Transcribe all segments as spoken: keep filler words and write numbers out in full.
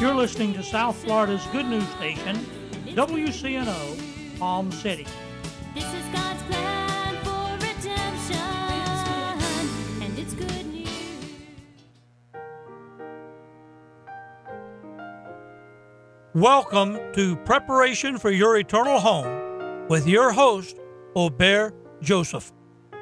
You're listening to South Florida's good news station, W C N O, Palm City. This is God's plan for redemption, and it's good news. Welcome to Preparation for Your Eternal Home with your host, Aubert Joseph.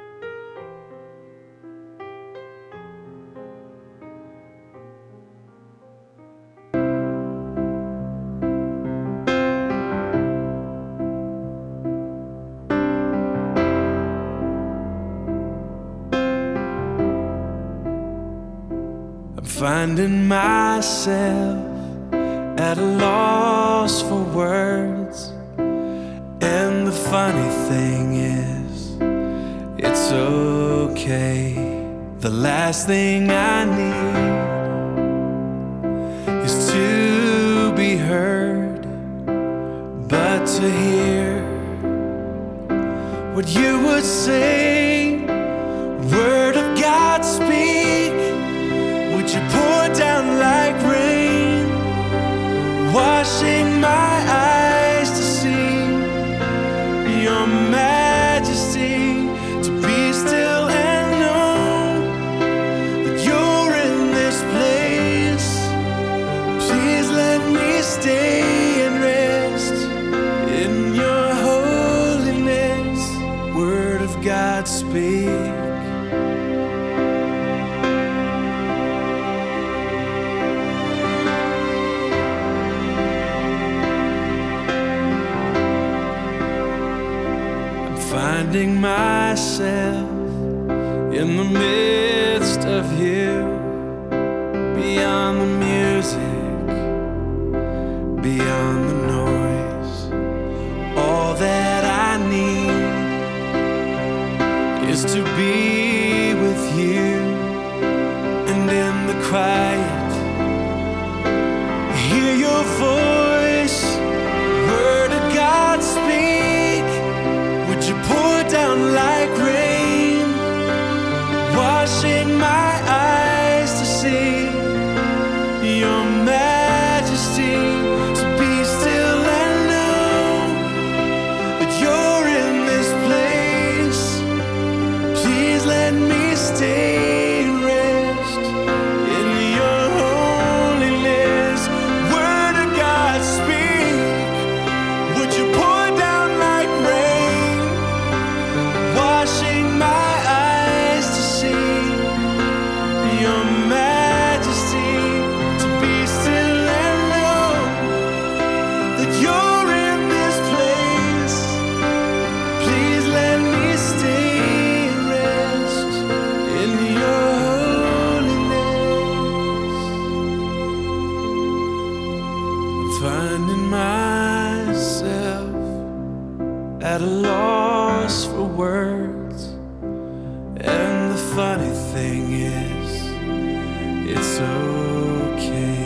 Finding myself at a loss for words, and the funny thing is, it's okay. The last thing I need is to be heard, but to hear what you would say. Word of God, speak. Would you pour down like rain, washing my eyes to see your majesty, to be still and know that you're in this place. Please let me stay and rest in your holiness. Word of God, speak. Finding myself in the midst of you, beyond the music, beyond the noise. All that I need is to be with you, and in the quiet, hear your voice. Word of God, speak. Would you pour down like rain, washing my eyes to see your majesty, to be still and know that you're in this place. Please let me stay and rest in your holiness. Word of God, speak. Would you pour down like rain, washing my eyes to see your majesty, to be still and know that you're in this place. Please let me stay and rest in your holiness. I'm finding myself at a loss for words, and the funny thing is, it's okay.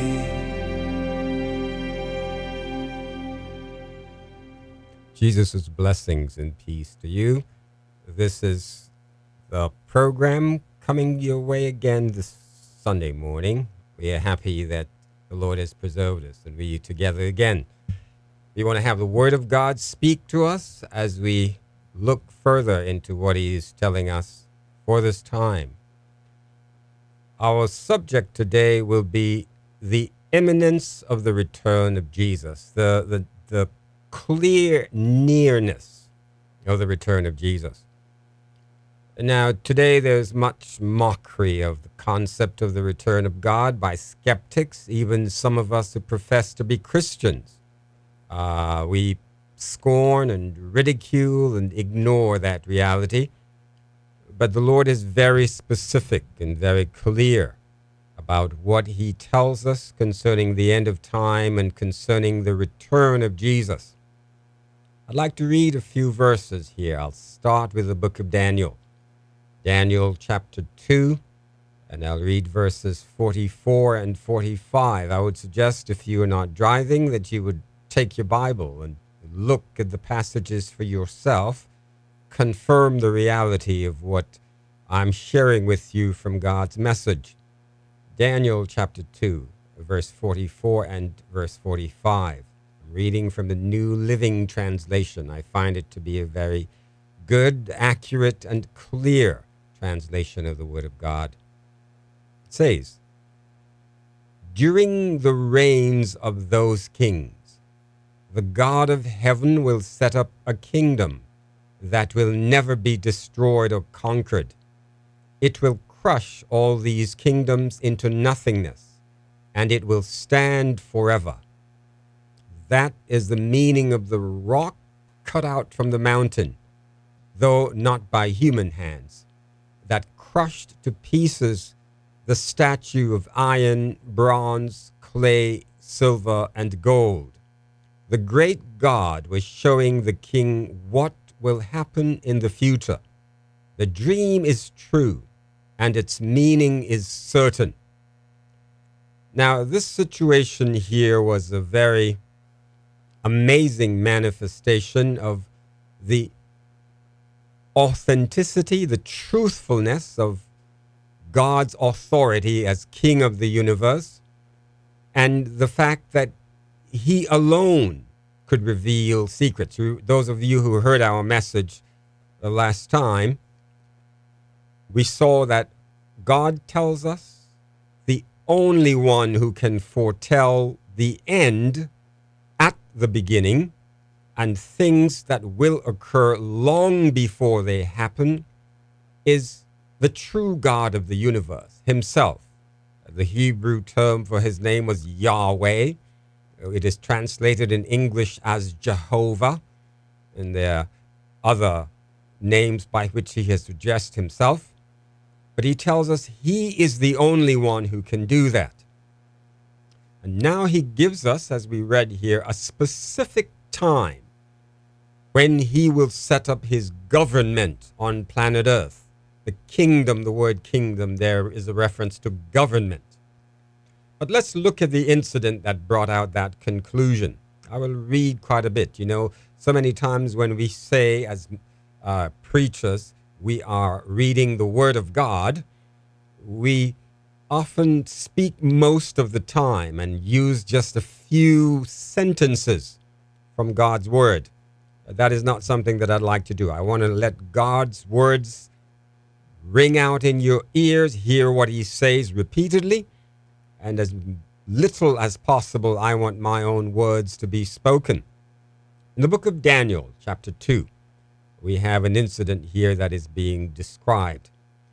Jesus' blessings and peace to you. This is the program coming your way again this Sunday morning. We are happy that the Lord has preserved us and we are together again. We want to have the Word of God speak to us as we look further into what He is telling us for this time. Our subject today will be the imminence of the return of Jesus, the, the, the clear nearness of the return of Jesus. Now, today there's much mockery of the concept of the return of God by skeptics, even some of us who profess to be Christians. Uh, we scorn and ridicule and ignore that reality. But the Lord is very specific and very clear about what He tells us concerning the end of time and concerning the return of Jesus. I'd like to read a few verses here. I'll start with the book of Daniel. Daniel chapter two, and I'll read verses forty-four and forty-five. I would suggest, if you are not driving, that you would take your Bible and look at the passages for yourself, confirm the reality of what I'm sharing with you from God's message. Daniel chapter two verse forty-four and verse forty-five. I'm reading from the New Living Translation. I find it to be a very good, accurate, and clear translation of the Word of God. It says, "During the reigns of those kings, the God of heaven will set up a kingdom that will never be destroyed or conquered. It will crush all these kingdoms into nothingness, and it will stand forever." That is the meaning of the rock cut out from the mountain, though not by human hands, that crushed to pieces the statue of iron, bronze, clay, silver, and gold. The great God was showing the king what will happen in the future. The dream is true, and its meaning is certain. Now, this situation here was a very amazing manifestation of the authenticity, the truthfulness of God's authority as King of the universe, and the fact that he alone could reveal secrets. Those of you who heard our message the last time, we saw that God tells us the only one who can foretell the end at the beginning and things that will occur long before they happen is the true God of the universe himself. The Hebrew term for his name was Yahweh. It is translated in English as Jehovah, and there are other names by which he has addressed himself. But he tells us he is the only one who can do that. And now he gives us, as we read here, a specific time when he will set up his government on planet Earth. The kingdom, the word kingdom there is a reference to government. But let's look at the incident that brought out that conclusion. I will read quite a bit. You know, so many times when we say as uh, preachers, we are reading the Word of God, we often speak most of the time and use just a few sentences from God's Word. That is not something that I'd like to do. I want to let God's words ring out in your ears, hear what he says repeatedly, and as little as possible, I want my own words to be spoken. In the book of Daniel, chapter two, we have an incident here that is being described.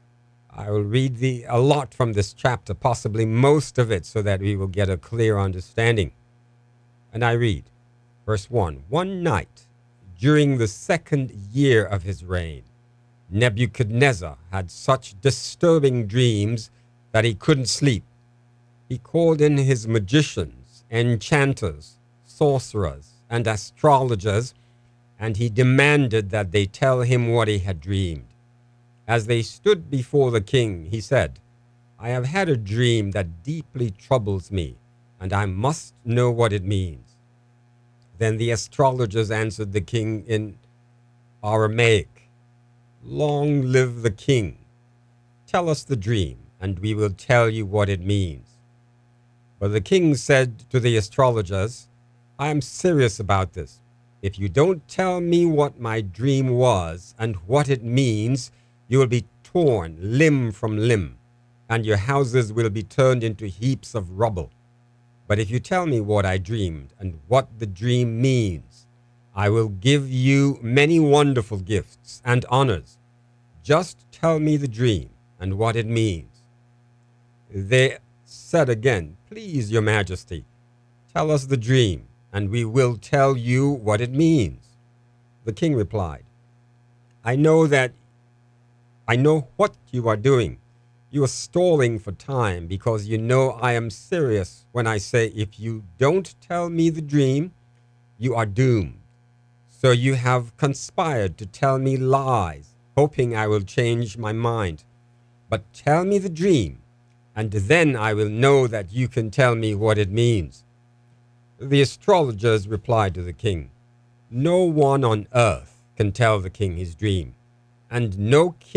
I will read the, a lot from this chapter, possibly most of it, so that we will get a clear understanding. And I read, verse one, "One night, during the second year of his reign, Nebuchadnezzar had such disturbing dreams that he couldn't sleep. He called in his magicians, enchanters, sorcerers, and astrologers, and he demanded that they tell him what he had dreamed. As they stood before the king, he said, 'I have had a dream that deeply troubles me, and I must know what it means.' Then the astrologers answered the king in Aramaic, 'Long live the king. Tell us the dream, and we will tell you what it means.' But the king said to the astrologers, 'I am serious about this. If you don't tell me what my dream was and what it means, you will be torn limb from limb, and your houses will be turned into heaps of rubble. But if you tell me what I dreamed and what the dream means, I will give you many wonderful gifts and honors. Just tell me the dream and what it means.' They said again, 'Please, your majesty, tell us the dream, and we will tell you what it means.' The king replied, 'I know that I know what you are doing. You are stalling for time because you know I am serious when I say if you don't tell me the dream, you are doomed. So you have conspired to tell me lies, hoping I will change my mind. But tell me the dream, and then I will know that you can tell me what it means.' The astrologers replied to the king, 'No one on earth can tell the king his dream, and no king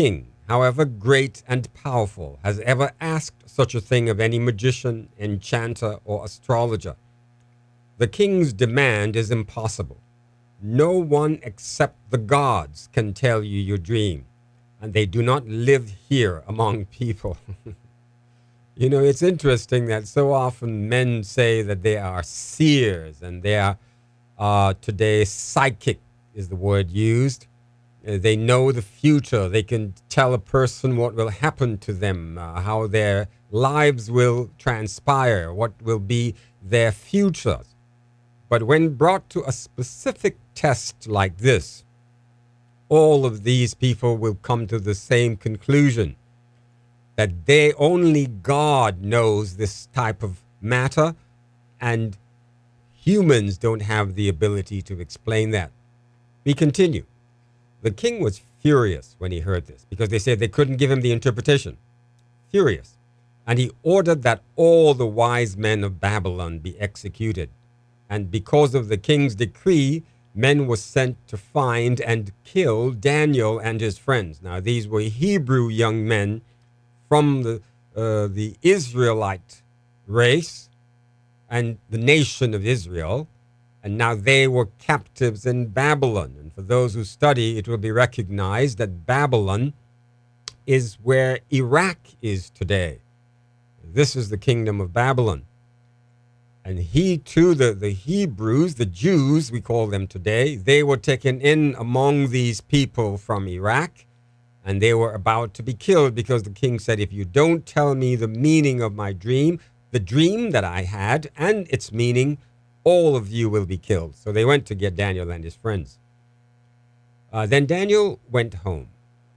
however great and powerful, has ever asked such a thing of any magician, enchanter, or astrologer. The king's demand is impossible. No one except the gods can tell you your dream, and they do not live here among people. You know, it's interesting that so often men say that they are seers and they are uh, today psychic is the word used. Uh, they know the future. They can tell a person what will happen to them, uh, how their lives will transpire, what will be their futures. But when brought to a specific test like this, all of these people will come to the same conclusion, that they only God knows this type of matter, and humans don't have the ability to explain that. We continue. The king was furious when he heard this, because they said they couldn't give him the interpretation. Furious. And he ordered that all the wise men of Babylon be executed. And because of the king's decree, men were sent to find and kill Daniel and his friends. Now, these were Hebrew young men from the, uh, the Israelite race and the nation of Israel. And now they were captives in Babylon. And for those who study, it will be recognized that Babylon is where Iraq is today. This is the kingdom of Babylon. And he too, the, the Hebrews, the Jews, we call them today, they were taken in among these people from Iraq, and they were about to be killed because the king said, if you don't tell me the meaning of my dream, the dream that I had and its meaning, all of you will be killed. So they went to get Daniel and his friends. Uh, then Daniel went home.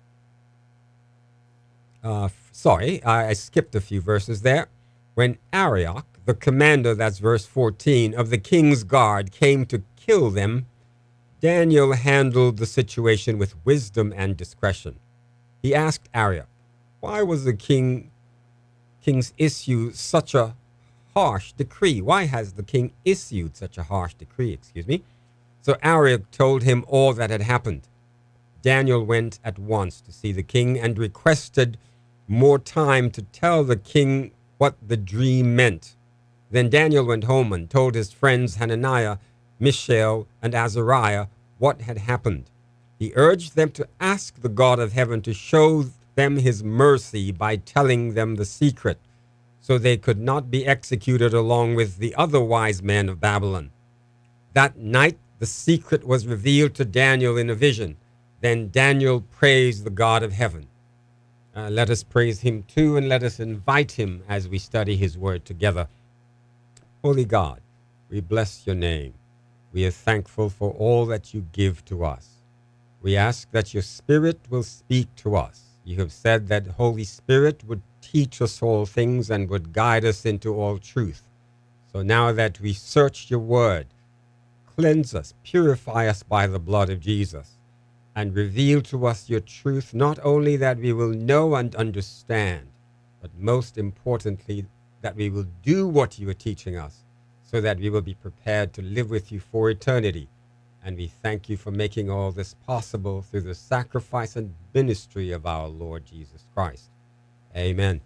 Uh, f- sorry, I, I skipped a few verses there. When Arioch, the commander, that's verse fourteen, of the king's guard came to kill them, Daniel handled the situation with wisdom and discretion. He asked Arioch, why was the king king's issue such a harsh decree? Why has the king issued such a harsh decree? Excuse me. So Arioch told him all that had happened. Daniel went at once to see the king and requested more time to tell the king what the dream meant. Then Daniel went home and told his friends Hananiah, Mishael, and Azariah what had happened. He urged them to ask the God of heaven to show them his mercy by telling them the secret, so they could not be executed along with the other wise men of Babylon. That night the secret was revealed to Daniel in a vision. Then Daniel praised the God of heaven. Uh, let us praise him too, and let us invite him as we study his word together. Holy God, we bless your name. We are thankful for all that you give to us. We ask that your Spirit will speak to us. You have said that Holy Spirit would teach us all things and would guide us into all truth. So now that we search your word, cleanse us, purify us by the blood of Jesus, and reveal to us your truth, not only that we will know and understand, but most importantly, that we will do what you are teaching us, so that we will be prepared to live with you for eternity. And we thank you for making all this possible through the sacrifice and ministry of our Lord Jesus Christ. Amen.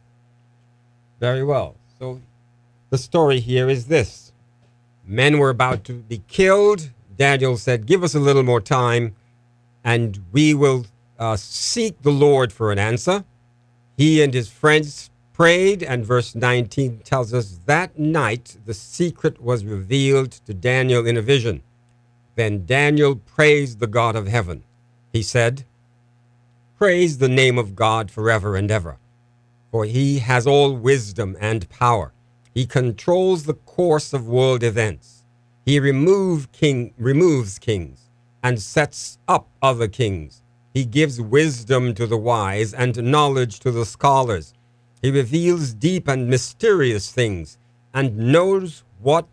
Very well. So the story here is this. Men were about to be killed. Daniel said, give us a little more time, and we will uh, seek the Lord for an answer. He and his friends prayed, and verse nineteen tells us that night the secret was revealed to Daniel in a vision. Then Daniel praised the God of heaven. He said, praise the name of God forever and ever, for he has all wisdom and power. He controls the course of world events. He remove king, removes kings and sets up other kings. He gives wisdom to the wise and knowledge to the scholars. He reveals deep and mysterious things and knows what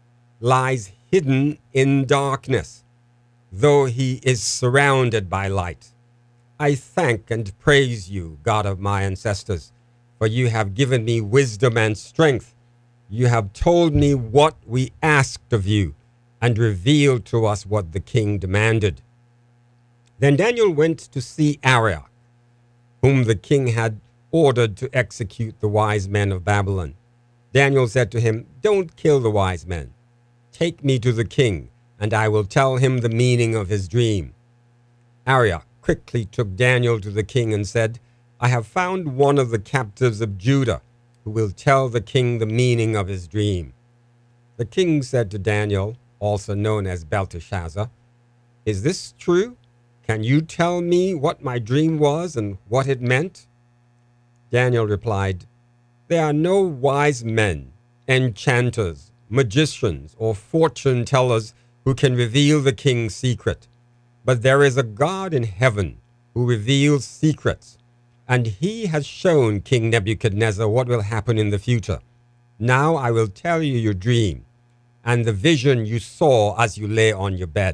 lies hidden in darkness, though he is surrounded by light. I thank and praise you, God of my ancestors, for you have given me wisdom and strength. You have told me what we asked of you and revealed to us what the king demanded. Then Daniel went to see Arioch, whom the king had ordered to execute the wise men of Babylon. Daniel said to him, "Don't kill the wise men. Take me to the king, and I will tell him the meaning of his dream." Arioch quickly took Daniel to the king and said, "I have found one of the captives of Judah who will tell the king the meaning of his dream." The king said to Daniel, also known as Belteshazzar, "Is this true? Can you tell me what my dream was and what it meant?" Daniel replied, "There are no wise men, enchanters, magicians, or fortune tellers who can reveal the king's secret. But there is a God in heaven who reveals secrets, and he has shown King Nebuchadnezzar what will happen in the future. Now I will tell you your dream and the vision you saw as you lay on your bed.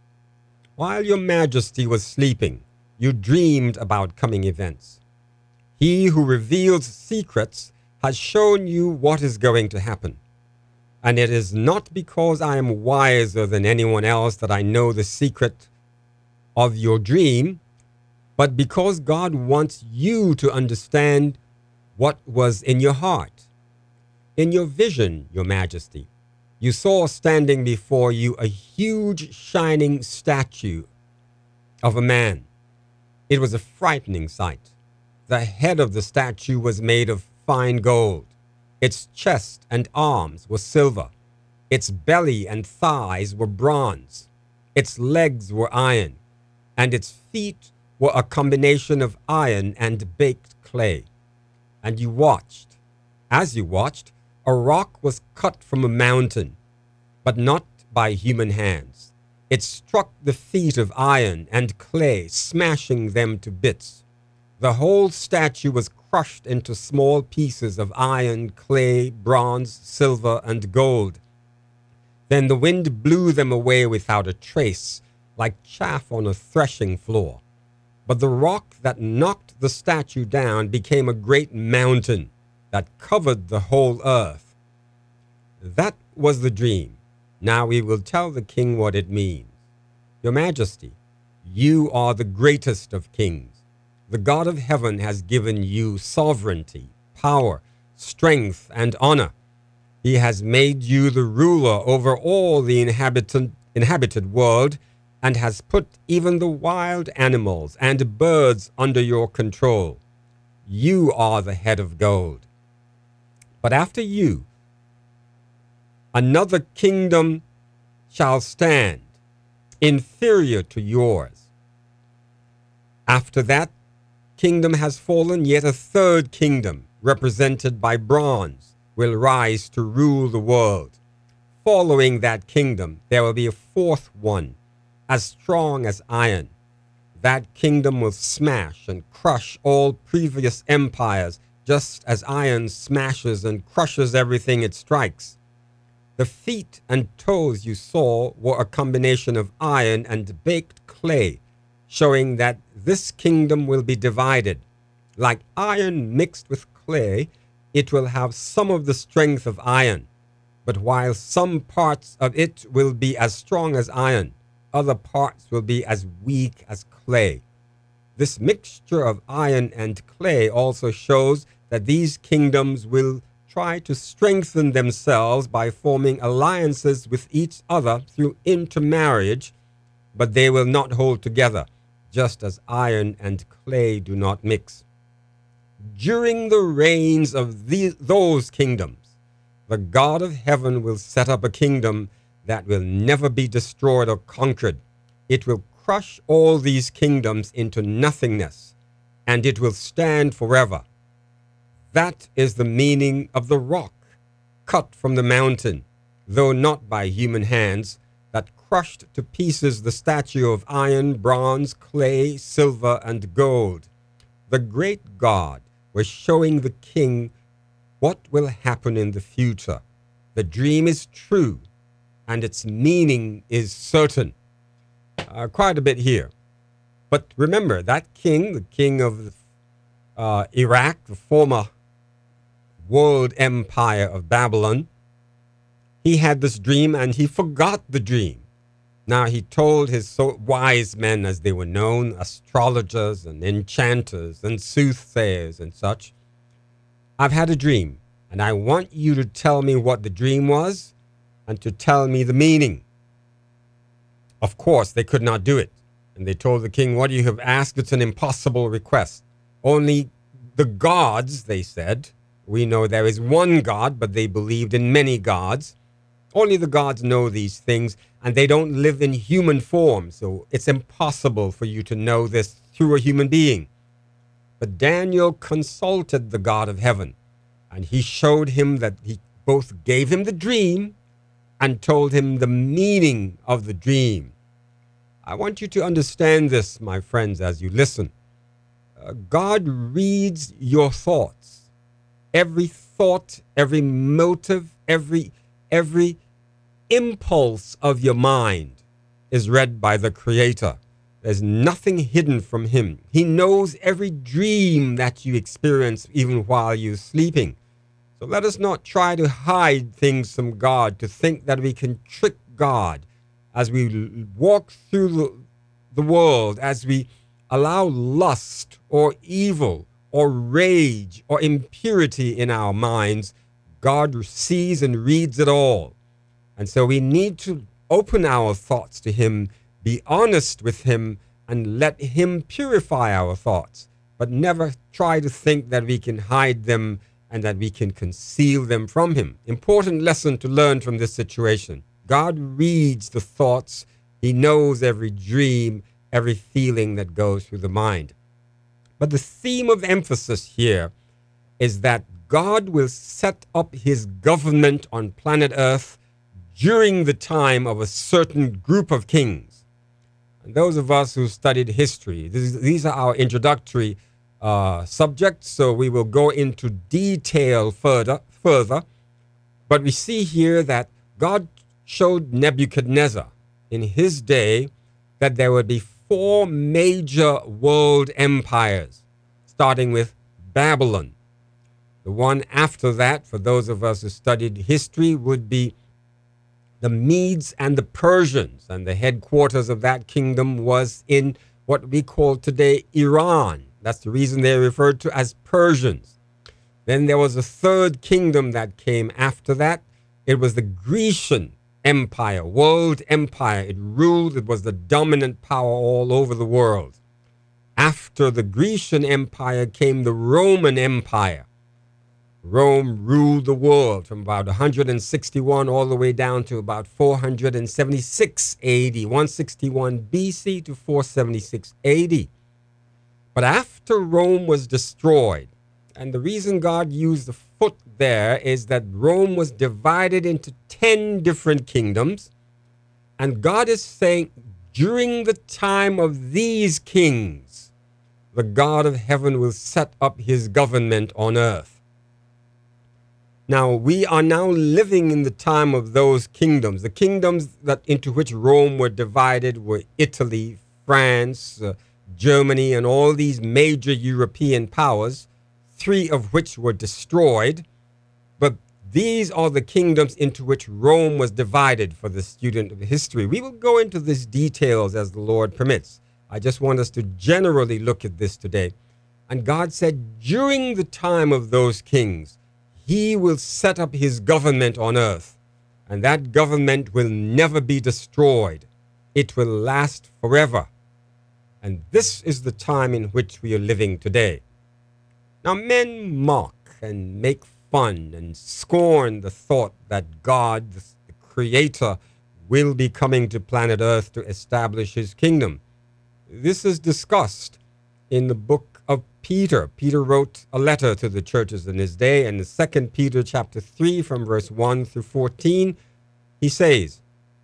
While your majesty was sleeping, you dreamed about coming events. He who reveals secrets has shown you what is going to happen. And it is not because I am wiser than anyone else that I know the secret of your dream, but because God wants you to understand what was in your heart. In your vision, your majesty, you saw standing before you a huge shining statue of a man. It was a frightening sight. The head of the statue was made of fine gold. Its chest and arms were silver. Its belly and thighs were bronze. Its legs were iron, and its feet were a combination of iron and baked clay. And you watched. As you watched, a rock was cut from a mountain, but not by human hands. It struck the feet of iron and clay, smashing them to bits. The whole statue was crushed into small pieces of iron, clay, bronze, silver, and gold. Then the wind blew them away without a trace, like chaff on a threshing floor. But the rock that knocked the statue down became a great mountain that covered the whole earth. That was the dream. Now we will tell the king what it means. Your Majesty, you are the greatest of kings. The God of heaven has given you sovereignty, power, strength, and honor. He has made you the ruler over all the inhabitant, inhabited world, and has put even the wild animals and birds under your control. You are the head of gold. But after you, another kingdom shall stand, inferior to yours. After that kingdom has fallen, yet a third kingdom, represented by bronze, will rise to rule the world. Following that kingdom, there will be a fourth one, as strong as iron. That kingdom will smash and crush all previous empires, just as iron smashes and crushes everything it strikes. The feet and toes you saw were a combination of iron and baked clay, showing that this kingdom will be divided. Like iron mixed with clay, it will have some of the strength of iron. But while some parts of it will be as strong as iron, other parts will be as weak as clay. This mixture of iron and clay also shows that these kingdoms will try to strengthen themselves by forming alliances with each other through intermarriage, but they will not hold together, just as iron and clay do not mix. During the reigns of the, those kingdoms, the God of heaven will set up a kingdom that will never be destroyed or conquered. It will crush all these kingdoms into nothingness, and it will stand forever. That is the meaning of the rock cut from the mountain, though not by human hands, that crushed to pieces the statue of iron, bronze, clay, silver, and gold. The great God was showing the king what will happen in the future. The dream is true, and its meaning is certain. Uh, quite a bit here. But remember, that king, the king of uh, Iraq, the former world empire of Babylon, he had this dream and he forgot the dream. Now he told his so wise men, as they were known, astrologers and enchanters and soothsayers and such, I've had a dream, and I want you to tell me what the dream was and to tell me the meaning. Of course, they could not do it. And they told the king, what you have asked, it's an impossible request. Only the gods, they said, we know there is one God, but they believed in many gods. Only the gods know these things, and they don't live in human form, so it's impossible for you to know this through a human being. But Daniel consulted the God of heaven, and he showed him that he both gave him the dream and told him the meaning of the dream. I want you to understand this, my friends, as you listen. Uh, God reads your thoughts. Every thought, every motive, every every impulse of your mind is read by the Creator. There's nothing hidden from him. He knows every dream that you experience even while you're sleeping. So let us not try to hide things from God, to think that we can trick God as we walk through the, the world, as we allow lust or evil or rage or impurity in our minds. God sees and reads it all. And so we need to open our thoughts to him, be honest with him, and let him purify our thoughts, but never try to think that we can hide them and that we can conceal them from him. Important lesson to learn from this situation. God reads the thoughts. He knows every dream, every feeling that goes through the mind. But the theme of emphasis here is that God will set up his government on planet Earth during the time of a certain group of kings. And those of us who studied history, this, these are our introductory uh, subjects, so we will go into detail further, further. But we see here that God showed Nebuchadnezzar in his day that there would be four major world empires, starting with Babylon. The one after that, for those of us who studied history, would be the Medes and the Persians, and the headquarters of that kingdom was in what we call today Iran. That's the reason they're referred to as Persians. Then there was a third kingdom that came after that. It was the Grecian Empire, world empire. It ruled, it was the dominant power all over the world. After the Grecian Empire came the Roman Empire. Rome ruled the world from about one hundred sixty-one all the way down to about four hundred seventy-six A D, one sixty-one B C to four seventy-six A D. But after Rome was destroyed, and the reason God used the foot there is that Rome was divided into ten different kingdoms, and God is saying, during the time of these kings, the God of heaven will set up his government on earth. Now, we are now living in the time of those kingdoms. The kingdoms that into which Rome were divided were Italy, France, uh, Germany, and all these major European powers, three of which were destroyed. But these are the kingdoms into which Rome was divided for the student of history. We will go into these details as the Lord permits. I just want us to generally look at this today. And God said, during the time of those kings, he will set up his government on earth, and that government will never be destroyed. It will last forever. And this is the time in which we are living today. Now, men mock and make fun and scorn the thought that God, the Creator, will be coming to planet Earth to establish his kingdom. This is discussed in the book of Peter. Peter wrote a letter to the churches in his day, and in Second Peter chapter three from verse one through fourteen, he says,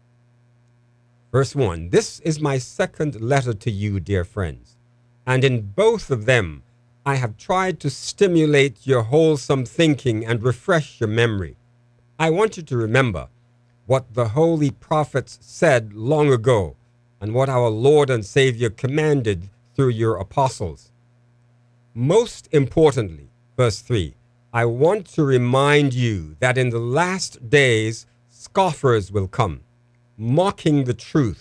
verse one, "This is my second letter to you, dear friends, and in both of them I have tried to stimulate your wholesome thinking and refresh your memory. I want you to remember what the holy prophets said long ago and what our Lord and Savior commanded through your apostles. Most importantly," verse three, "I want to remind you that in the last days scoffers will come, mocking the truth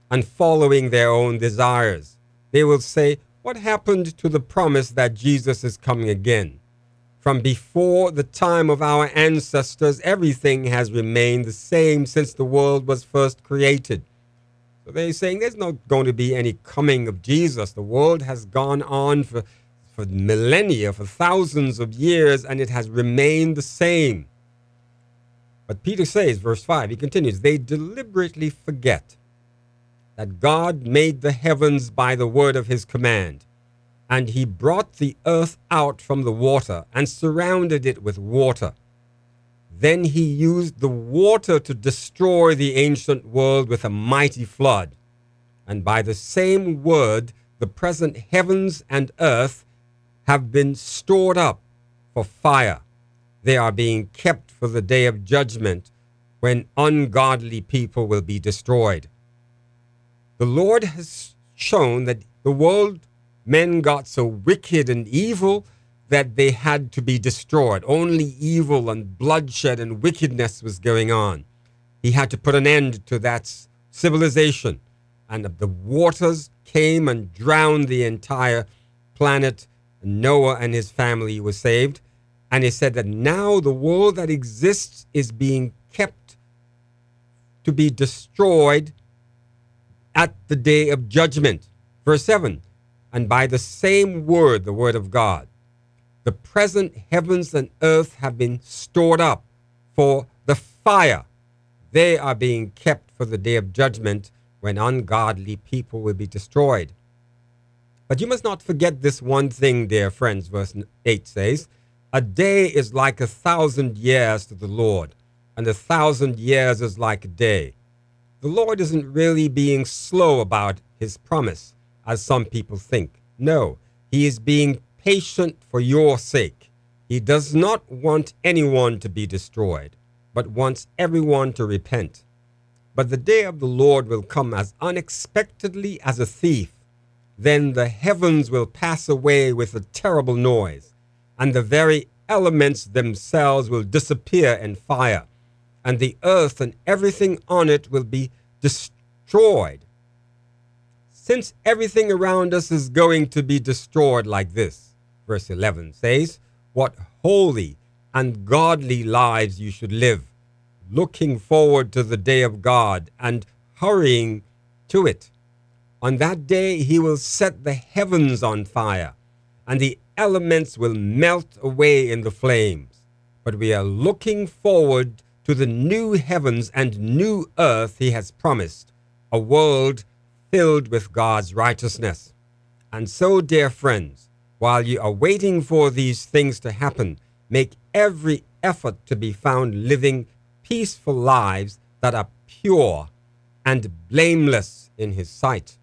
and following their own desires. They will say, what happened to the promise that Jesus is coming again? From before the time of our ancestors, everything has remained the same since the world was first created. So they're saying there's not going to be any coming of Jesus. The world has gone on for, for millennia, for thousands of years, and it has remained the same. But Peter says, verse five, he continues, they deliberately forget that God made the heavens by the word of his command, and he brought the earth out from the water and surrounded it with water. Then he used the water to destroy the ancient world with a mighty flood. And by the same word, the present heavens and earth have been stored up for fire. They are being kept for the day of judgment, when ungodly people will be destroyed. The Lord has shown that the world, men got so wicked and evil that they had to be destroyed. Only evil and bloodshed and wickedness was going on. He had to put an end to that civilization. And the waters came and drowned the entire planet. Noah and his family were saved. And he said that now the world that exists is being kept to be destroyed at the day of judgment. Verse seven, and by the same word, the word of God, the present heavens and earth have been stored up for the fire. They are being kept for the day of judgment, when ungodly people will be destroyed. But you must not forget this one thing, dear friends. Verse eight says, a day is like a thousand years to the Lord, and a thousand years is like a day. The Lord isn't really being slow about his promise, as some people think. No, he is being patient for your sake. He does not want anyone to be destroyed, but wants everyone to repent. But the day of the Lord will come as unexpectedly as a thief. Then the heavens will pass away with a terrible noise, and the very elements themselves will disappear in fire, and the earth and everything on it will be destroyed. Since everything around us is going to be destroyed like this, verse eleven says, what holy and godly lives you should live, looking forward to the day of God and hurrying to it. On that day he will set the heavens on fire, and the elements will melt away in the flames. But we are looking forward to the new heavens and new earth he has promised, a world filled with God's righteousness. And so, dear friends, while you are waiting for these things to happen, make every effort to be found living peaceful lives that are pure and blameless in his sight.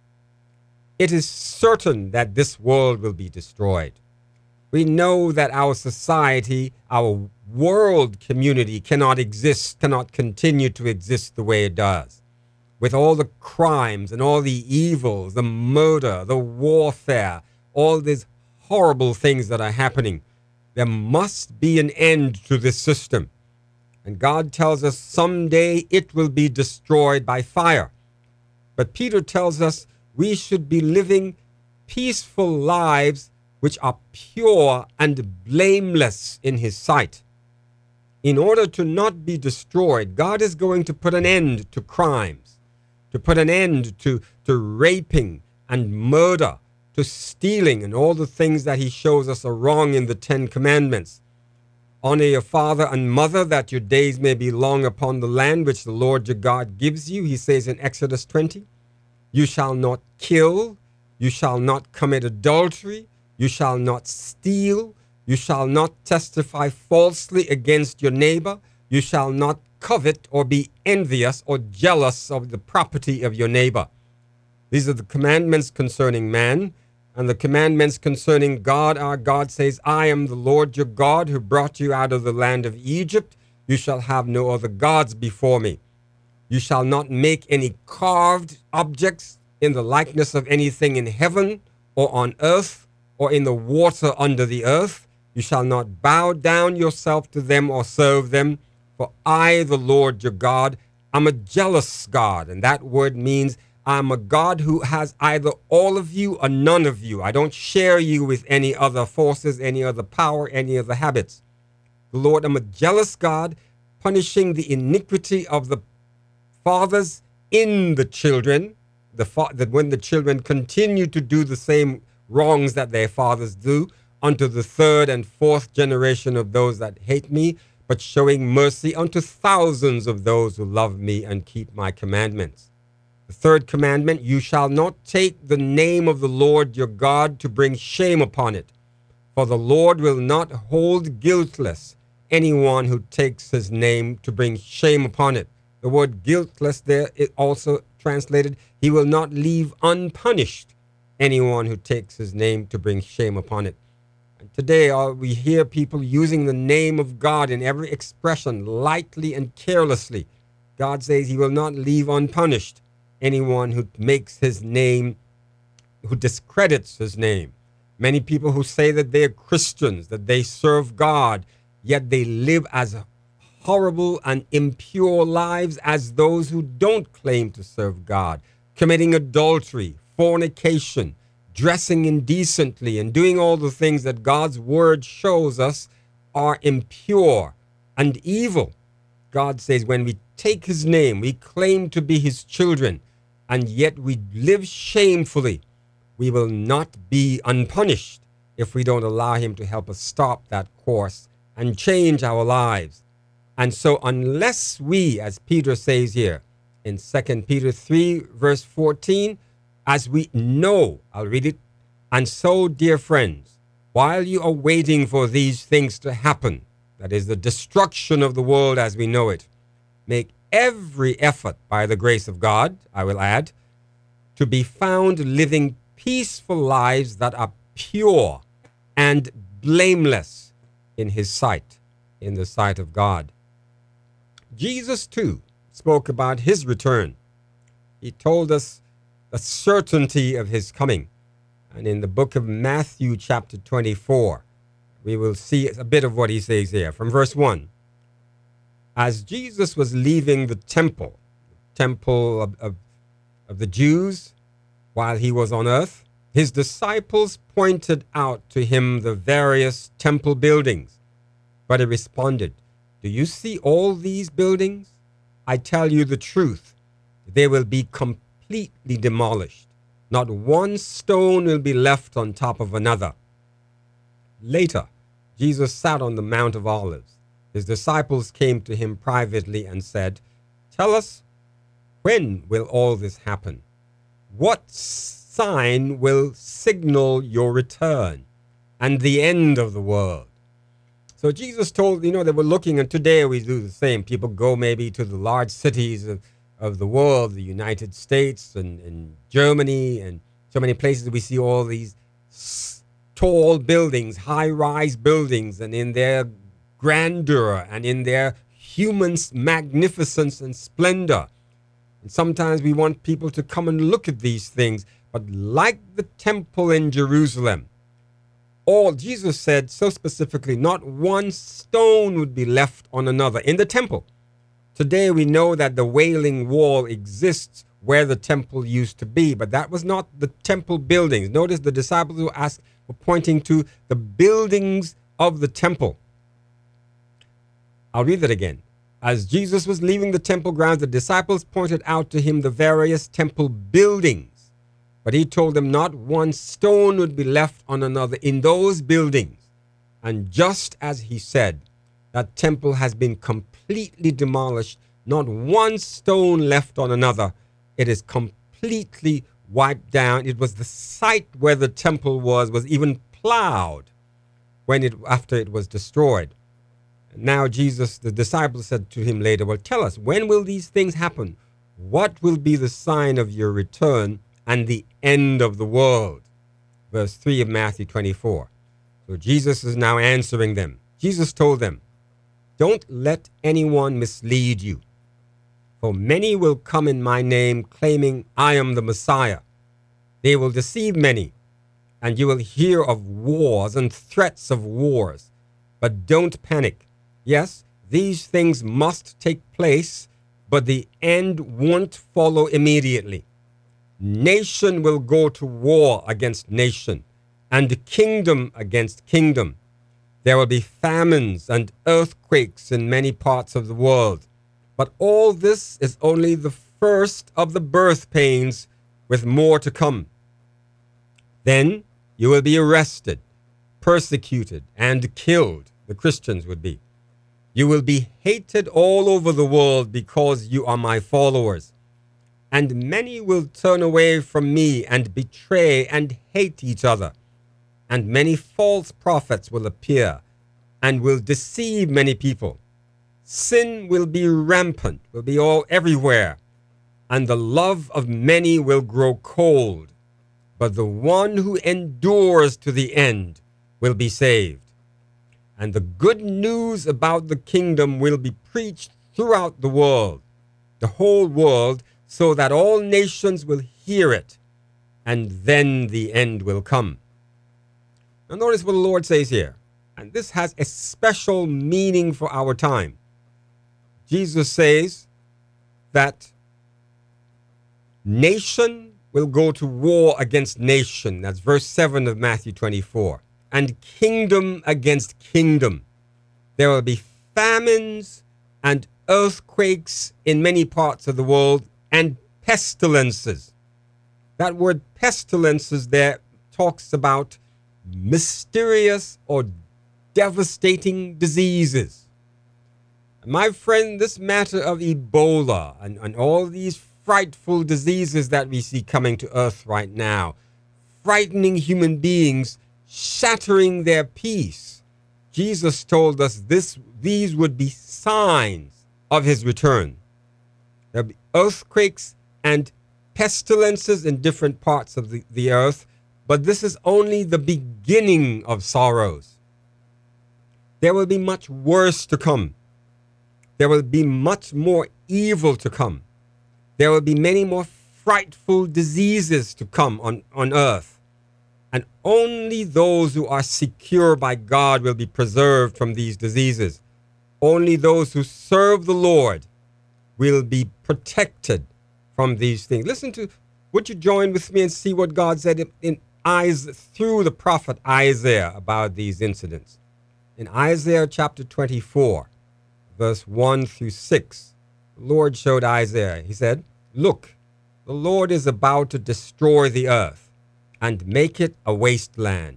It is certain that this world will be destroyed. We know that our society, our world community cannot exist, cannot continue to exist the way it does. With all the crimes and all the evils, the murder, the warfare, all these horrible things that are happening, there must be an end to this system. And God tells us someday it will be destroyed by fire. But Peter tells us we should be living peaceful lives which are pure and blameless in his sight. In order to not be destroyed, God is going to put an end to crimes, to put an end to, to raping and murder, to stealing and all the things that he shows us are wrong in the Ten Commandments. Honor your father and mother, that your days may be long upon the land which the Lord your God gives you, he says in Exodus twenty. You shall not kill, you shall not commit adultery, you shall not steal, you shall not testify falsely against your neighbor, you shall not covet or be envious or jealous of the property of your neighbor. These are the commandments concerning man. And the commandments concerning God, our God says, I am the Lord your God who brought you out of the land of Egypt. You shall have no other gods before me. You shall not make any carved objects in the likeness of anything in heaven or on earth or in the water under the earth. You shall not bow down yourself to them or serve them. For I, the Lord your God, am a jealous God. And that word means I'm a God who has either all of you or none of you. I don't share you with any other forces, any other power, any other habits. Lord, I'm a jealous God, punishing the iniquity of the fathers in the children, the fa- that when the children continue to do the same wrongs that their fathers do, unto the third and fourth generation of those that hate me, but showing mercy unto thousands of those who love me and keep my commandments. The third commandment, you shall not take the name of the Lord your God to bring shame upon it. For the Lord will not hold guiltless anyone who takes his name to bring shame upon it. The word guiltless there is also translated, he will not leave unpunished anyone who takes his name to bring shame upon it. And today uh, we hear people using the name of God in every expression lightly and carelessly. God says he will not leave unpunished anyone who makes his name, who discredits his name. Many people who say that they are Christians, that they serve God, yet they live as horrible and impure lives as those who don't claim to serve God, committing adultery, fornication, dressing indecently, and doing all the things that God's word shows us are impure and evil. God says when we take his name, we claim to be his children, and yet we live shamefully, we will not be unpunished if we don't allow him to help us stop that course and change our lives. And so unless we, as Peter says here in Second Peter three, verse fourteen, as we know, I'll read it, and so, dear friends, while you are waiting for these things to happen, that is the destruction of the world as we know it, make every effort by the grace of God, I will add, to be found living peaceful lives that are pure and blameless in his sight, in the sight of God. Jesus, too, spoke about his return. He told us the certainty of his coming. And in the book of Matthew, chapter twenty-four, we will see a bit of what he says here. From verse one, as Jesus was leaving the temple, temple of, of, of the Jews, while he was on earth, his disciples pointed out to him the various temple buildings. But he responded, do you see all these buildings? I tell you the truth, they will be completely demolished. Not one stone will be left on top of another. Later, Jesus sat on the Mount of Olives. His disciples came to him privately and said, tell us, when will all this happen? What sign will signal your return and the end of the world? So Jesus told, you know, they were looking, and today we do the same. People go maybe to the large cities of, of the world, the United States and, and Germany, and so many places we see all these s- tall buildings, high-rise buildings, and in their grandeur and in their human magnificence and splendor. And sometimes we want people to come and look at these things, but like the temple in Jerusalem, all Jesus said so specifically, not one stone would be left on another in the temple. Today we know that the Wailing Wall exists where the temple used to be, but that was not the temple buildings. Notice the disciples who asked were pointing to the buildings of the temple. I'll read that again. As Jesus was leaving the temple grounds, the disciples pointed out to him the various temple buildings. But he told them not one stone would be left on another in those buildings. And just as he said, that temple has been completely demolished, not one stone left on another. It is completely wiped down. It was the site where the temple was, was even plowed when it, after it was destroyed. Now Jesus, the disciples said to him later, well, tell us, when will these things happen? What will be the sign of your return and the end of the world? Verse three of Matthew twenty-four. So Jesus is now answering them. Jesus told them, don't let anyone mislead you. For many will come in my name claiming I am the Messiah. They will deceive many, and you will hear of wars and threats of wars. But don't panic. Yes, these things must take place, but the end won't follow immediately. Nation will go to war against nation, and kingdom against kingdom. There will be famines and earthquakes in many parts of the world. But all this is only the first of the birth pains, with more to come. Then you will be arrested, persecuted, and killed. The Christians would be. You will be hated all over the world because you are my followers. And many will turn away from me and betray and hate each other. And many false prophets will appear and will deceive many people. Sin will be rampant, will be all everywhere, and the love of many will grow cold. But the one who endures to the end will be saved. And the good news about the kingdom will be preached throughout the world, the whole world, so that all nations will hear it, and then the end will come. Now notice what the Lord says here, and this has a special meaning for our time. Jesus says that nation will go to war against nation. That's verse seven of Matthew twenty-four. And kingdom against kingdom. There will be famines and earthquakes in many parts of the world, and pestilences. That word pestilences there talks about mysterious or devastating diseases. My friend, this matter of Ebola and, and all these frightful diseases that we see coming to earth right now, frightening human beings, shattering their peace. Jesus told us this, these would be signs of his return. There'll be earthquakes and pestilences in different parts of the, the earth, but this is only the beginning of sorrows. There will be much worse to come. There will be much more evil to come. There will be many more frightful diseases to come on, on earth. And only those who are secure by God will be preserved from these diseases. Only those who serve the Lord will be protected from these things. Listen to, would you join with me and see what God said in, in Isaiah, through the prophet Isaiah about these incidents? In Isaiah chapter twenty-four, verse one through six, the Lord showed Isaiah, he said, "Look, the Lord is about to destroy the earth and make it a wasteland.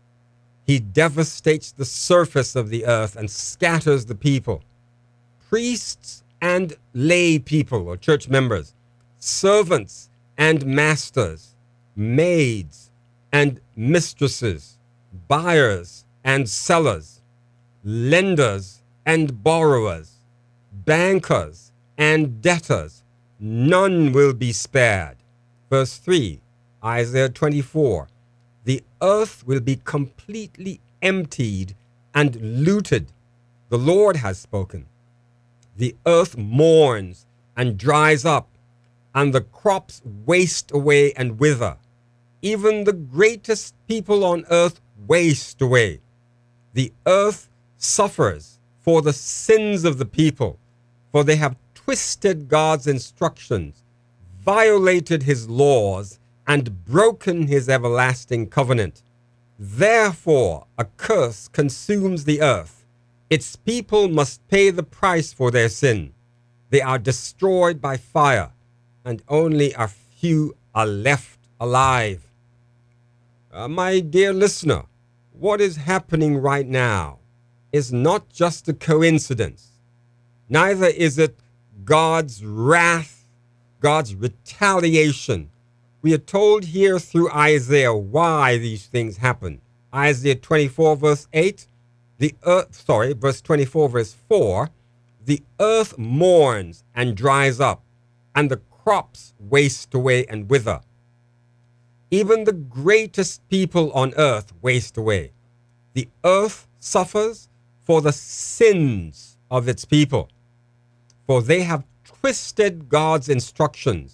He devastates the surface of the earth and scatters the people. Priests and lay people, or church members, servants and masters, maids and mistresses, buyers and sellers, lenders and borrowers, bankers and debtors, none will be spared." Verse three, Isaiah twenty-four, "The earth will be completely emptied and looted. The Lord has spoken. The earth mourns and dries up, and the crops waste away and wither. Even the greatest people on earth waste away. The earth suffers for the sins of the people, for they have twisted God's instructions, violated his laws, and broken his everlasting covenant. Therefore, a curse consumes the earth. Its people must pay the price for their sin. They are destroyed by fire, and only a few are left alive." Uh, my dear listener, what is happening right now is not just a coincidence. Neither is it God's wrath, God's retaliation. We are told here through Isaiah why these things happen. Isaiah twenty-four verse eight, the earth, sorry, verse twenty-four verse four, "The earth mourns and dries up, and the crops waste away and wither. Even the greatest people on earth waste away. The earth suffers for the sins of its people, for they have twisted God's instructions,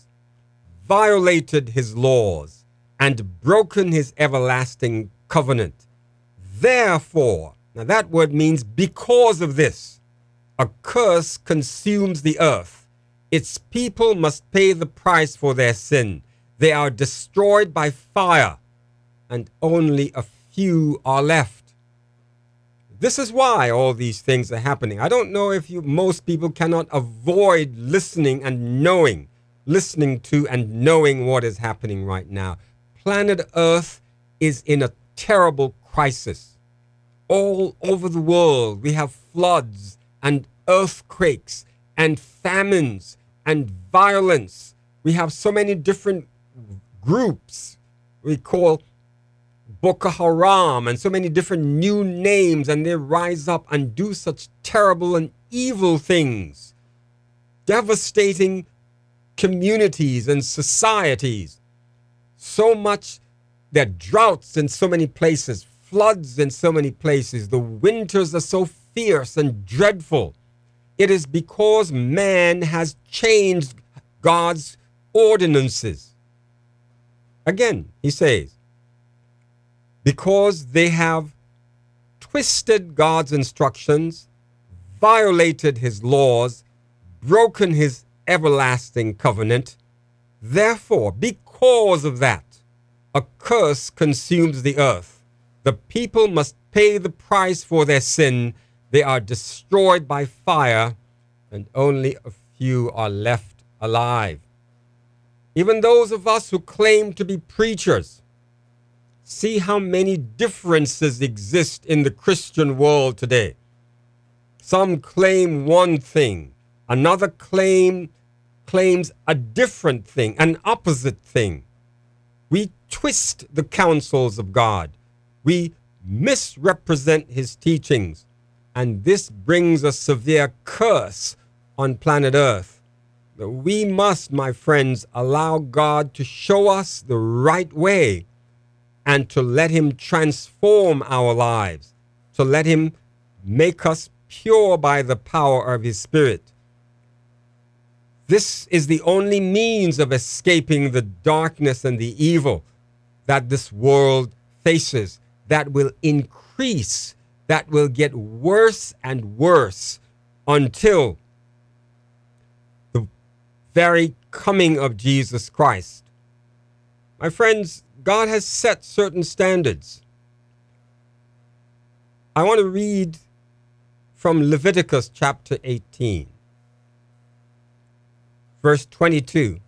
violated his laws, and broken his everlasting covenant. Therefore," now that word means because of this, "a curse consumes the earth. Its people must pay the price for their sin. They are destroyed by fire, and only a few are left. This is why all these things are happening. I don't know if you, most people cannot avoid listening and knowing, listening to and knowing what is happening right now. Planet Earth is in a terrible crisis. All over the world, we have floods and earthquakes and famines and violence. We have so many different groups we call Boko Haram and so many different new names, and they rise up and do such terrible and evil things, devastating communities and societies. So much, there are droughts in so many places, floods in so many places. The winters are so fierce and dreadful. It is because man has changed God's ordinances. Again, he says, because they have twisted God's instructions, violated his laws, broken his everlasting covenant. Therefore, because of that, a curse consumes the earth. The people must pay the price for their sin. They are destroyed by fire, and only a few are left alive. Even those of us who claim to be preachers, see how many differences exist in the Christian world today. Some claim one thing, another claim claims a different thing, an opposite thing. We twist the counsels of God. We misrepresent his teachings, and this brings a severe curse on planet Earth. We must, my friends, allow God to show us the right way and to let him transform our lives, to let him make us pure by the power of his Spirit. This is the only means of escaping the darkness and the evil that this world faces, that will increase, that will get worse and worse until the very coming of Jesus Christ. My friends, God has set certain standards. I want to read from Leviticus chapter eighteen, verse twenty-two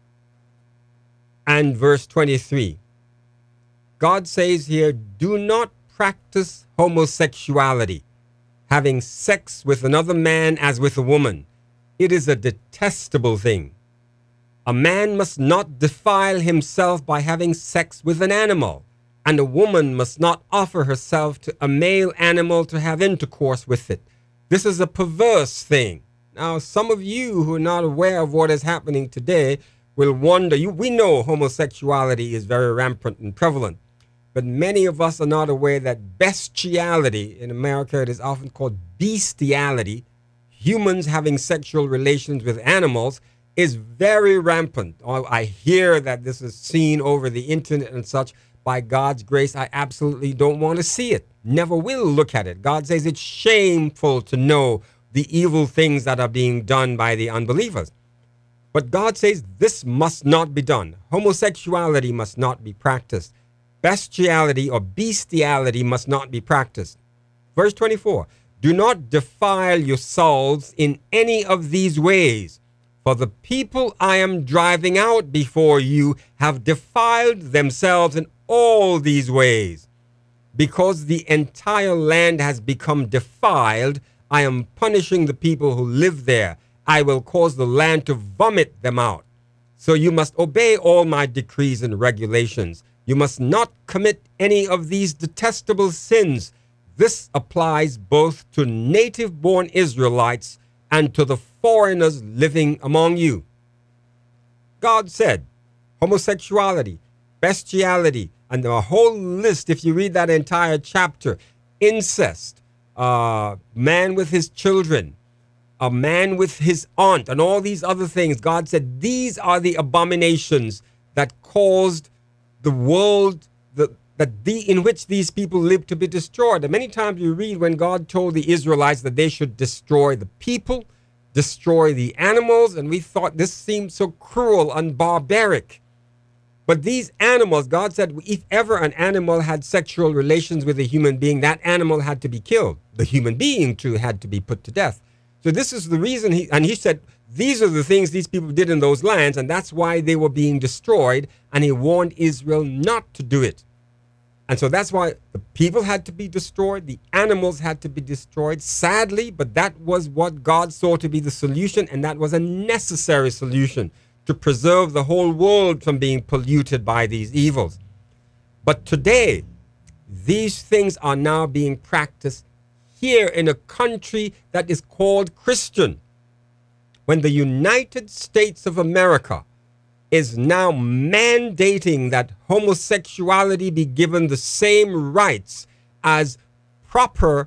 and verse twenty-three. God says here, do not practice homosexuality, having sex with another man as with a woman. It is a detestable thing. A man must not defile himself by having sex with an animal, and a woman must not offer herself to a male animal to have intercourse with it. This is a perverse thing. Now, some of you who are not aware of what is happening today will wonder, you, we know homosexuality is very rampant and prevalent, but many of us are not aware that bestiality, in America it is often called bestiality, humans having sexual relations with animals, is very rampant. I hear that this is seen over the internet and such. By God's grace, I absolutely don't want to see it. Never will look at it. God says it's shameful to know the evil things that are being done by the unbelievers. But God says this must not be done. Homosexuality must not be practiced. Bestiality or bestiality must not be practiced. Verse twenty-four, do not defile yourselves in any of these ways, for the people I am driving out before you have defiled themselves in all these ways. Because the entire land has become defiled, I am punishing the people who live there. I will cause the land to vomit them out. So you must obey all my decrees and regulations. You must not commit any of these detestable sins. This applies both to native-born Israelites and to the foreigners living among you. God said homosexuality, bestiality, and a whole list, if you read that entire chapter, incest, uh, man with his children, a man with his aunt, and all these other things. God said these are the abominations that caused the world the, that the, in which these people live to be destroyed. And many times you read when God told the Israelites that they should destroy the people, destroy the animals, and we thought this seemed so cruel and barbaric. But these animals, God said, if ever an animal had sexual relations with a human being, that animal had to be killed. The human being, too, had to be put to death. So this is the reason he, and he said, these are the things these people did in those lands, and that's why they were being destroyed, and he warned Israel not to do it. And so that's why the people had to be destroyed, the animals had to be destroyed, sadly, but that was what God saw to be the solution, and that was a necessary solution to preserve the whole world from being polluted by these evils. But today, these things are now being practiced here in a country that is called Christian. When the United States of America is now mandating that homosexuality be given the same rights as proper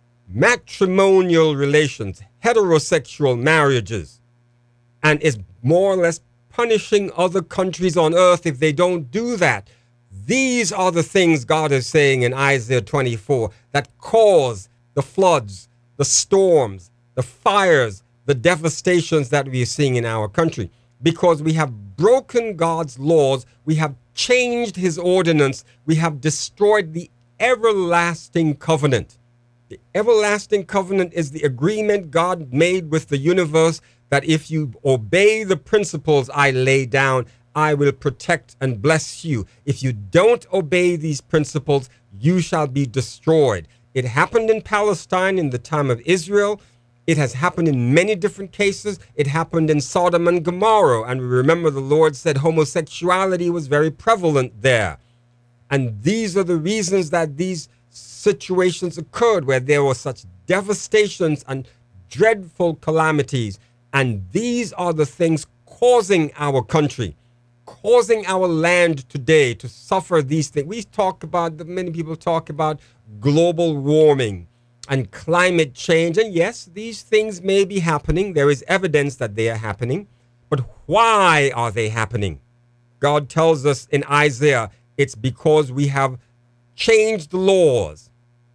matrimonial relations, heterosexual marriages, and is more or less punishing other countries on earth if they don't do that. These are the things God is saying in Isaiah twenty-four that cause the floods, the storms, the fires, the devastations that we are seeing in our country. Because we have broken God's laws, we have changed his ordinance, we have destroyed the everlasting covenant. The everlasting covenant is the agreement God made with the universe that if you obey the principles I lay down, I will protect and bless you. If you don't obey these principles, you shall be destroyed. It happened in Palestine in the time of Israel. It has happened in many different cases. It happened in Sodom and Gomorrah. And we remember the Lord said homosexuality was very prevalent there. And these are the reasons that these situations occurred, where there were such devastations and dreadful calamities. And these are the things causing our country, causing our land today to suffer these things. We talk about, many people talk about global warming and climate change. And yes, these things may be happening. There is evidence that they are happening. But why are they happening? God tells us in Isaiah, it's because we have changed the laws.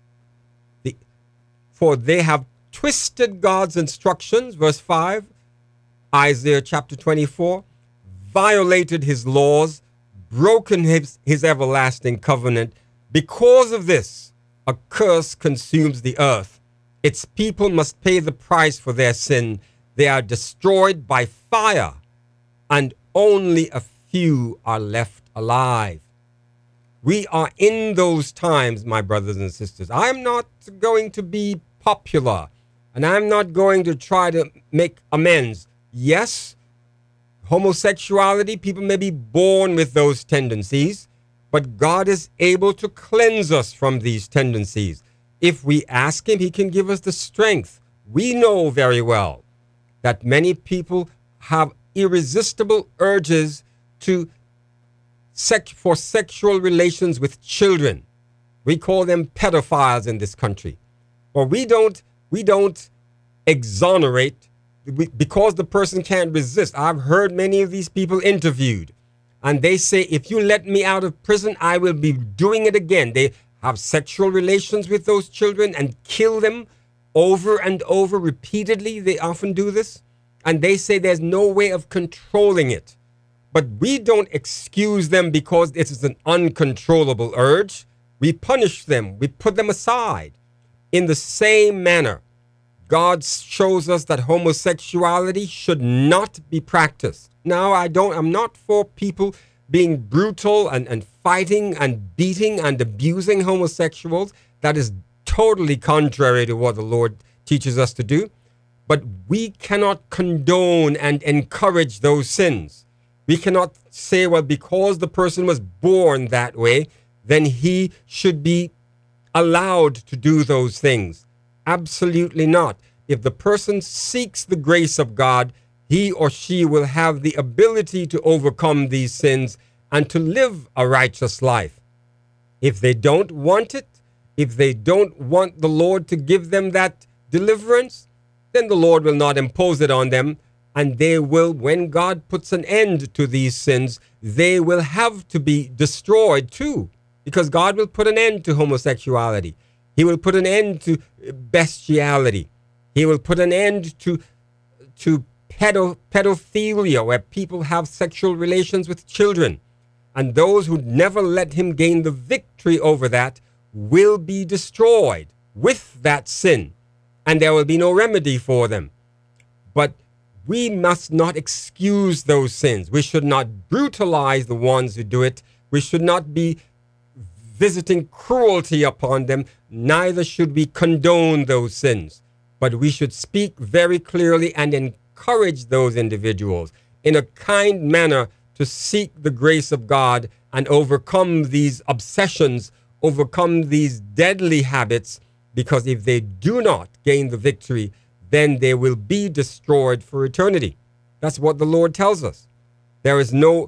The, for they have twisted God's instructions, verse five, Isaiah chapter twenty-four, violated his laws, broken his, his everlasting covenant. Because of this, a curse consumes the earth. Its people must pay the price for their sin. They are destroyed by fire, and only a few are left alive. We are in those times, my brothers and sisters. I'm not going to be popular, and I'm not going to try to make amends. Yes, homosexuality, people may be born with those tendencies, but God is able to cleanse us from these tendencies. If we ask him, he can give us the strength. We know very well that many people have irresistible urges to sex for sexual relations with children. We call them pedophiles in this country. Or we don't, we don't exonerate we, because the person can't resist. I've heard many of these people interviewed, and they say, if you let me out of prison, I will be doing it again. They have sexual relations with those children and kill them over and over repeatedly. They often do this. And they say there's no way of controlling it. But we don't excuse them because it is an uncontrollable urge. We punish them. We put them aside. In the same manner, God shows us that homosexuality should not be practiced. Now, I don't, I'm not for people being brutal and, and fighting and beating and abusing homosexuals. That is totally contrary to what the Lord teaches us to do. But we cannot condone and encourage those sins. We cannot say, well, because the person was born that way, then he should be allowed to do those things. Absolutely not. If the person seeks the grace of God, he or she will have the ability to overcome these sins and to live a righteous life. If they don't want it, if they don't want the Lord to give them that deliverance, then the Lord will not impose it on them. And they will, when God puts an end to these sins, they will have to be destroyed too. Because God will put an end to homosexuality. He will put an end to bestiality. He will put an end to, to pedo, pedophilia, where people have sexual relations with children. And those who never let him gain the victory over that will be destroyed with that sin, and there will be no remedy for them. But we must not excuse those sins. We should not brutalize the ones who do it. We should not be visiting cruelty upon them. Neither should we condone those sins. But we should speak very clearly and encourage those individuals in a kind manner to seek the grace of God and overcome these obsessions, overcome these deadly habits, because if they do not gain the victory, then they will be destroyed for eternity. That's what the Lord tells us. There is no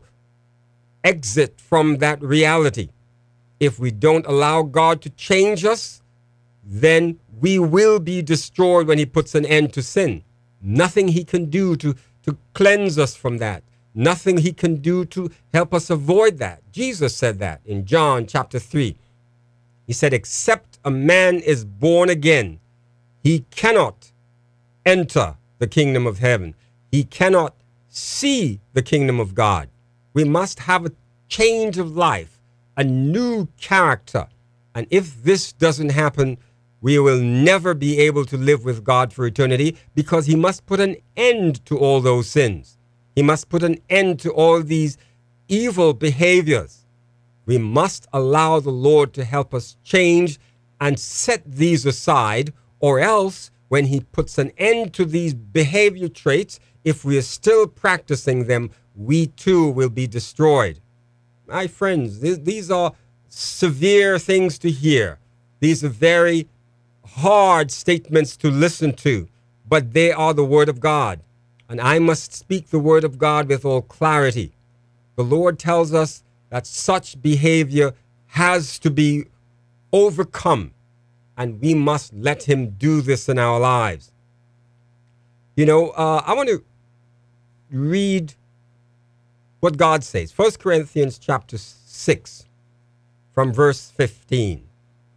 exit from that reality. If we don't allow God to change us, then we will be destroyed when he puts an end to sin. Nothing he can do to, to cleanse us from that. Nothing he can do to help us avoid that. Jesus said that in John chapter three. He said, except a man is born again, he cannot enter the kingdom of heaven. He cannot see the kingdom of God. We must have a change of life, a new character. And if this doesn't happen, we will never be able to live with God for eternity, because he must put an end to all those sins. He must put an end to all these evil behaviors. We must allow the Lord to help us change and set these aside, or else when he puts an end to these behavior traits, if we are still practicing them, we too will be destroyed. My friends, th- these are severe things to hear. These are very hard statements to listen to, but they are the word of God. And I must speak the word of God with all clarity. The Lord tells us that such behavior has to be overcome, and we must let him do this in our lives. You know, uh, I want to read what God says. First Corinthians chapter six, from verse fifteen.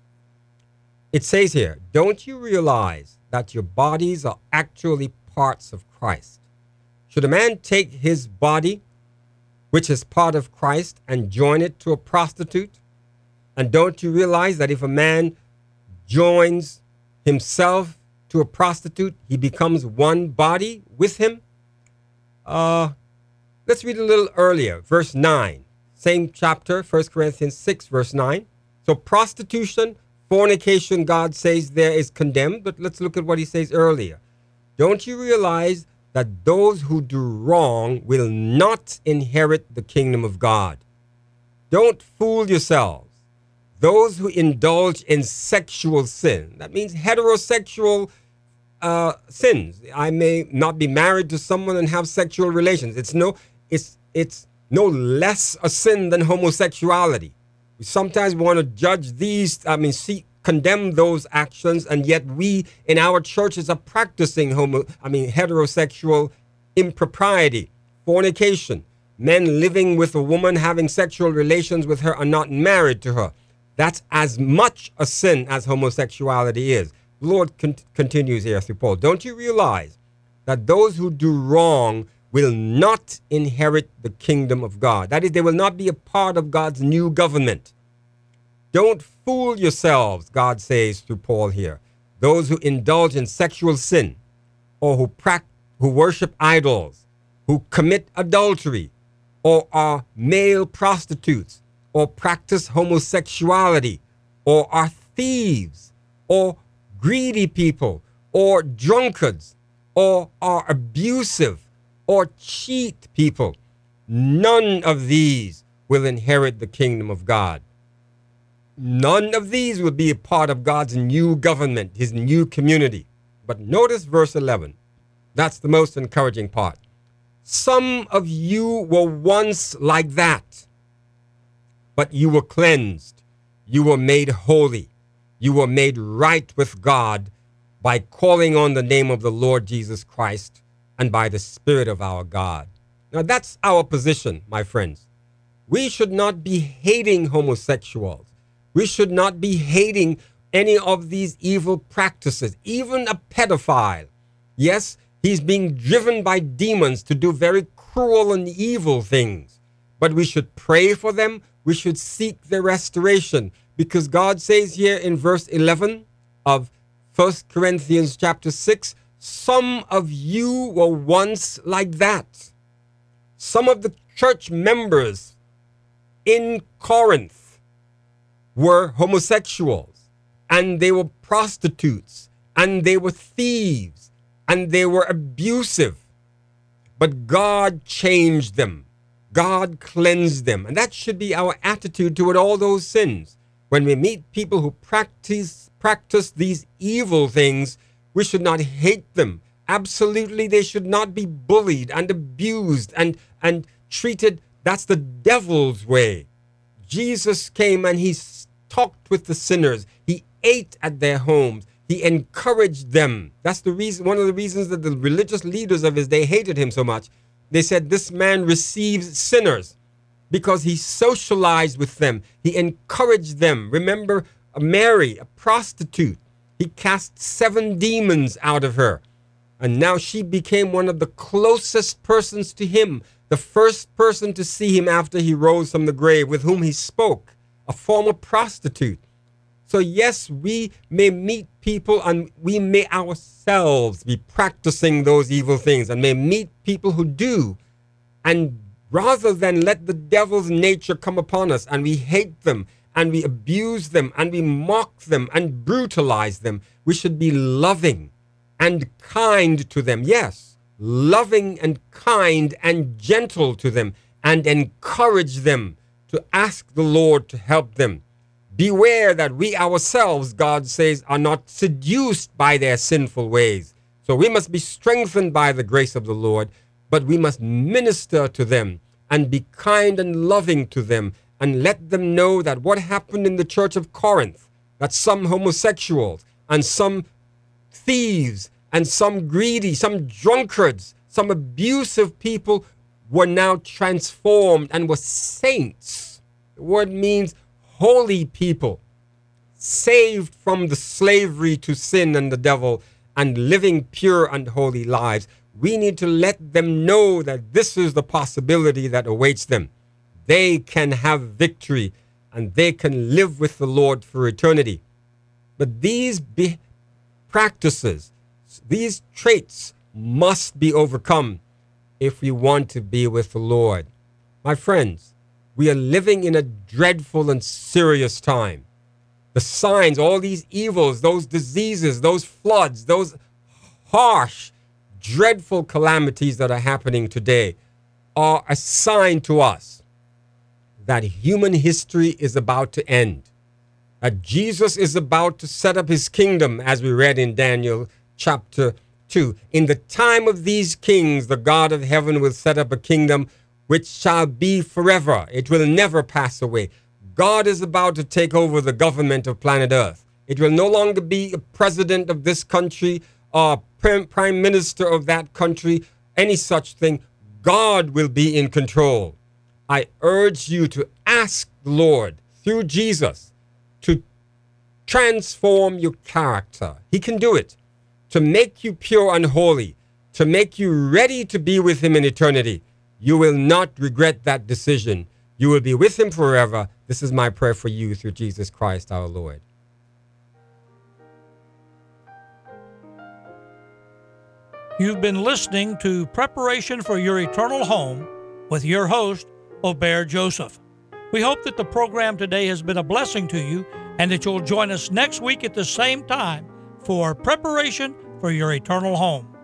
It says here, don't you realize that your bodies are actually parts of Christ? Should a man take his body, which is part of Christ, and join it to a prostitute? And don't you realize that if a man joins himself to a prostitute, he becomes one body with him? Uh, let's read a little earlier, verse nine. Same chapter, First Corinthians six, verse nine. So prostitution, fornication, God says there, is condemned, but let's look at what he says earlier. Don't you realize that those who do wrong will not inherit the kingdom of God? Don't fool yourselves. Those who indulge in sexual sin, that means heterosexual uh, sins. I may not be married to someone and have sexual relations. It's no, it's it's no less a sin than homosexuality. We sometimes want to judge these, I mean, see, condemn those actions, and yet we in our churches are practicing homo, I mean, heterosexual impropriety, fornication. Men living with a woman, having sexual relations with her, are not married to her. That's as much a sin as homosexuality is. The Lord con- continues here through Paul. Don't you realize that those who do wrong will not inherit the kingdom of God? That is, they will not be a part of God's new government. Don't fool yourselves, God says through Paul here. Those who indulge in sexual sin, or who prac- who worship idols, who commit adultery, or are male prostitutes, or practice homosexuality, or are thieves, or greedy people, or drunkards, or are abusive, or cheat people. None of these will inherit the kingdom of God. None of these will be a part of God's new government, his new community. But notice verse eleven. That's the most encouraging part. Some of you were once like that, but you were cleansed. You were made holy. You were made right with God by calling on the name of the Lord Jesus Christ and by the Spirit of our God. Now that's our position, my friends. We should not be hating homosexuals. We should not be hating any of these evil practices, even a pedophile. Yes, he's being driven by demons to do very cruel and evil things. but we should pray for them. We should seek their restoration, because God says here in verse eleven of First Corinthians chapter six, some of you were once like that. Some of the church members in Corinth were homosexuals, and they were prostitutes, and they were thieves, and they were abusive. But God changed them. God cleansed them. And that should be our attitude toward all those sins. When we meet people who practice practice these evil things, we should not hate them. Absolutely, they should not be bullied and abused and, and treated. That's the devil's way. Jesus came and he talked with the sinners. He ate at their homes. He encouraged them. That's the reason, one of the reasons that the religious leaders of his day hated him so much. They said, this man receives sinners, because he socialized with them. He encouraged them. Remember Mary, a prostitute. He cast seven demons out of her. And now she became one of the closest persons to him, the first person to see him after he rose from the grave, with whom he spoke, a former prostitute. So yes, we may meet people and we may ourselves be practicing those evil things, and may meet people who do. And rather than let the devil's nature come upon us and we hate them and we abuse them and we mock them and brutalize them, we should be loving and kind to them. Yes, loving and kind and gentle to them, and encourage them to ask the Lord to help them. Beware that we ourselves, God says, are not seduced by their sinful ways. So we must be strengthened by the grace of the Lord, but we must minister to them and be kind and loving to them, and let them know that what happened in the church of Corinth, that some homosexuals and some thieves and some greedy, some drunkards, some abusive people were now transformed and were saints. The word means holy people, saved from the slavery to sin and the devil, and living pure and holy lives. We need to let them know that this is the possibility that awaits them. They can have victory and they can live with the Lord for eternity. But these be- practices, these traits must be overcome if we want to be with the Lord. My friends, we are living in a dreadful and serious time. The signs, all these evils, those diseases, those floods, those harsh, dreadful calamities that are happening today are a sign to us that human history is about to end, that Jesus is about to set up his kingdom, as we read in Daniel chapter two. In the time of these kings, the God of heaven will set up a kingdom which shall be forever. It will never pass away. God is about to take over the government of planet Earth. It will no longer be a president of this country or prime minister of that country, any such thing. God will be in control. I urge you to ask the Lord through Jesus to transform your character. He can do it, to make you pure and holy, to make you ready to be with him in eternity. You will not regret that decision. You will be with him forever. This is my prayer for you through Jesus Christ our Lord. You've been listening to Preparation for Your Eternal Home with your host, Obear Joseph. We hope that the program today has been a blessing to you, and that you'll join us next week at the same time for Preparation for Your Eternal Home.